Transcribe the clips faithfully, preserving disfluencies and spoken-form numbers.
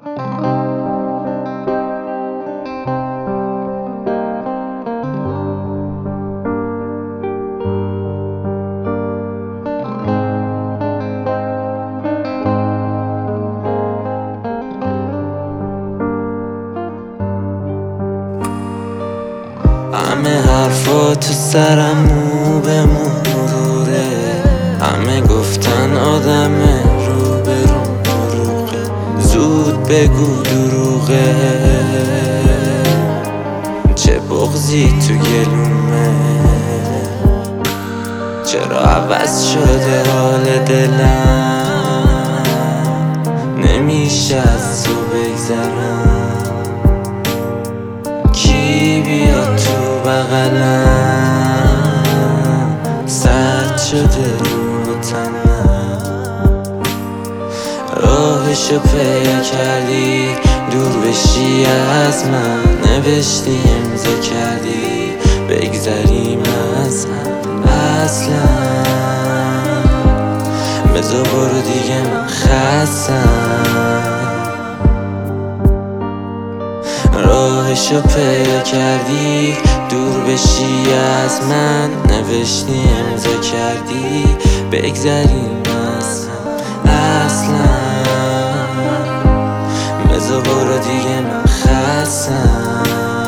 همه حرفا تو سرم مو به مروره، همه گفتن آدم رو به رو مروقه، زود بگو دروغه. چه بغضی تو گلومه، چرا عوض شده حال دلم، نمیشه از تو بگذرم. کی بیاد تو بغلم، سرد شده رو تنم. راهشو پیدا کردی دور بشی از من، نوشتی امضا کردی بگذریم از هم. اصلا بذار برو دیگه من خستم. راهشو پیدا کردی دور بشی از من، نوشتی امضا کردی بگذریم از هم. اصلا بذار برو دیگه من خستم.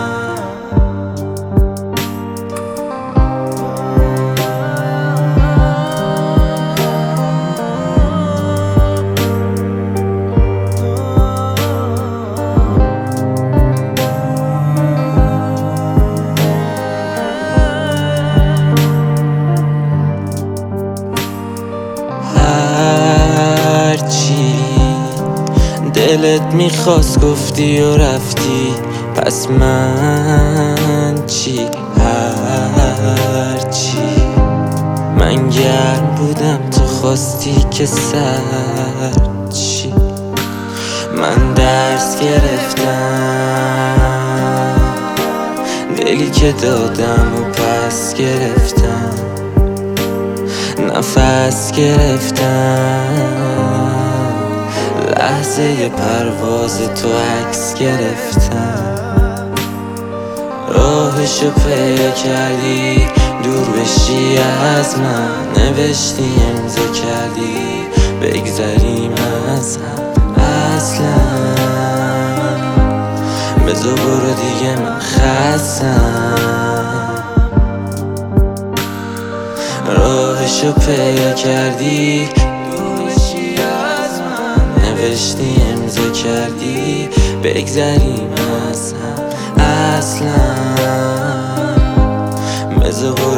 دلت میخواست گفتی و رفتی، پس من چی؟ هرچی من گرم بودم تو خواستی که سرد چی. من درس گرفتم، دلی که دادم و پس گرفتم، نفس گرفتم، لحظه پرواز تو عکس گرفتم. راهشو پیدا کردی دور بشی از من، نوشتی امضا کردی بگذریم از هم. اصلا بذار برو دیگه من خستم. راهشو پیدا کردی نوشتی امضا کردی بگذریم از هم. اصلا بذار